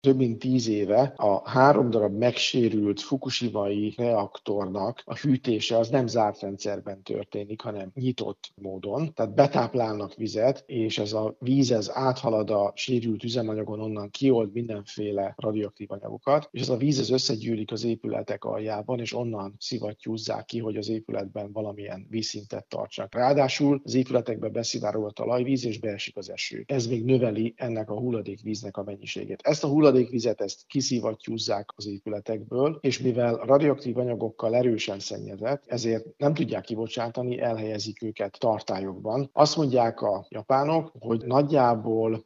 Több mint 10 éve a 3 darab megsérült fukushimai reaktornak a hűtése az nem zárt rendszerben történik, hanem nyitott módon. Tehát betáplálnak vizet, és ez a víz áthalad a sérült üzemanyagon, onnan kiold mindenféle radioaktív anyagokat, és ez a víz összegyűlik az épületek aljában, és onnan szivattyúzzák ki, hogy az épületben valamilyen vízszintet tartsanak. Ráadásul az épületekbe beszivárog a talajvíz, és beesik az eső. Ez még növeli ennek a hulladékvíznek a mennyiségét. Ezt a hulladékvizet kiszivattyúzzák az épületekből, és mivel radioaktív anyagokkal erősen szennyezett, ezért nem tudják kibocsátani, elhelyezik őket tartályokban. Azt mondják a japánok, hogy nagyjából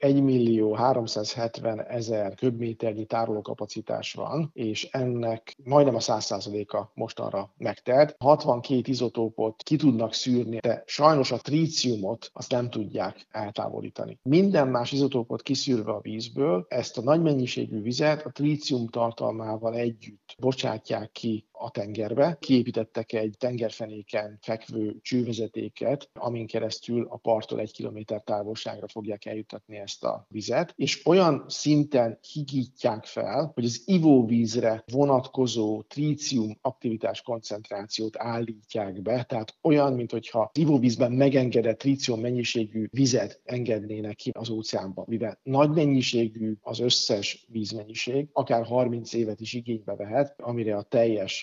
1.370.000 köbméternyi tárolókapacitás van, és ennek majdnem a 100%-a mostanra megtelt. 62 izotópot ki tudnak szűrni, de sajnos a tríciumot azt nem tudják eltávolítani. Minden más izotópot kiszűrve a vízből, ezt a nagy mennyiségű vizet a trícium tartalmával együtt bocsátják ki a tengerbe. Kiépítettek egy tengerfenéken fekvő csővezetéket, amin keresztül a parttól 1 kilométer távolságra fogják eljuttatni ezt a vizet, és olyan szinten higítják fel, hogy az ivóvízre vonatkozó trícium aktivitás koncentrációt állítják be, tehát olyan, mintha ivóvízben megengedett trícium mennyiségű vizet engednének ki az óceánba, mivel nagy mennyiségű az összes vízmennyiség, akár 30 évet is igénybe vehet, amire a teljes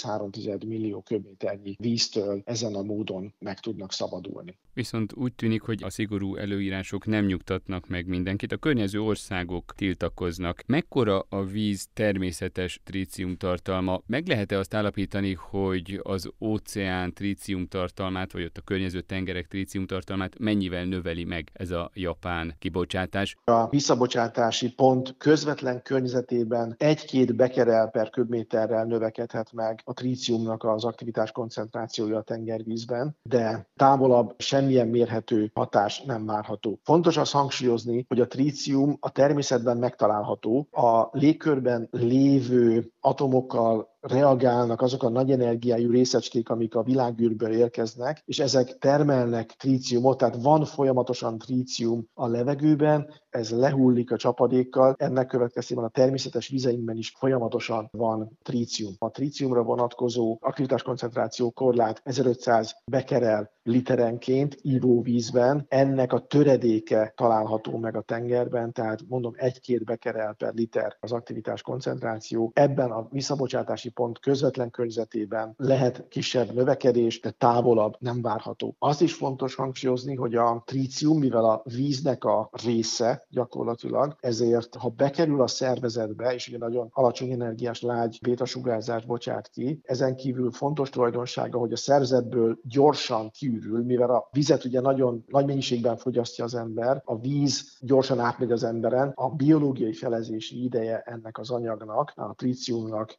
1,3 millió köbméternyi víztől ezen a módon meg tudnak szabadulni. Viszont úgy tűnik, hogy a szigorú előírások nem nyugtatnak meg mindenkit. A környező országok tiltakoznak. Mekkora a víz természetes tríciumtartalma? Meg lehet-e azt állapítani, hogy az óceán tríciumtartalmát, vagy ott a környező tengerek tríciumtartalmát mennyivel növeli meg ez a japán kibocsátás? A visszabocsátási pont közvetlen környezetében 1-2 becquerel per köbméterrel növekedhet meg a tríciumnak az aktivitás koncentrációja a tengervízben, de távolabb semmilyen mérhető hatás nem várható. Fontos azt hangsúlyozni, hogy a trícium a természetben megtalálható, a légkörben lévő atomokkal reagálnak azok a nagy energiájú részecskék, amik a világűrből érkeznek, és ezek termelnek tríciumot, tehát van folyamatosan trícium a levegőben, ez lehullik a csapadékkal, ennek következtében a természetes vizeinkben is folyamatosan van trícium. A tríciumra vonatkozó aktivitáskoncentráció korlát 1500 becquerel literenként ivóvízben, ennek a töredéke található meg a tengerben, tehát mondom 1-2 becquerel per liter az aktivitás koncentráció. Ebben a visszabocsátási pont közvetlen környezetében lehet kisebb növekedés, de távolabb nem várható. Azt is fontos hangsúlyozni, hogy a trícium, mivel a víznek a része gyakorlatilag, ezért ha bekerül a szervezetbe, és ugye nagyon alacsony energiás lágy bétasugárzást bocsát ki, ezen kívül fontos tulajdonsága, hogy a szervezetből gyorsan kiürül, mivel a vizet ugye nagyon nagy mennyiségben fogyasztja az ember, a víz gyorsan átmegy az emberen, a biológiai felezési ideje ennek az anyagnak, a tríciumnak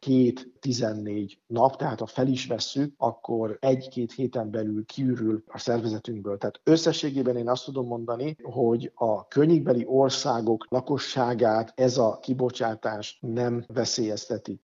2-14 nap, tehát ha fel is vesszük, akkor 1-2 héten belül kiürül a szervezetünkből. Tehát összességében én azt tudom mondani, hogy a környékbeli országok lakosságát ez a kibocsátás nem veszélyezteti.